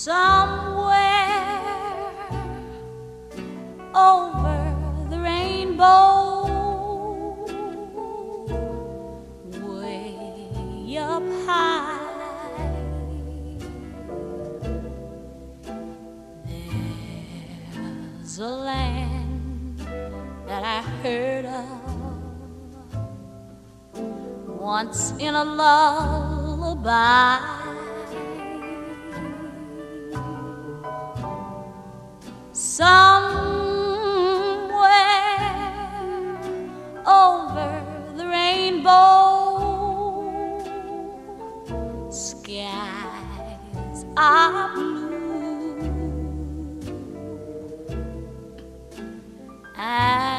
somewhere over the rainbow, way up high. There's a land that I heard of once in a lullaby. Some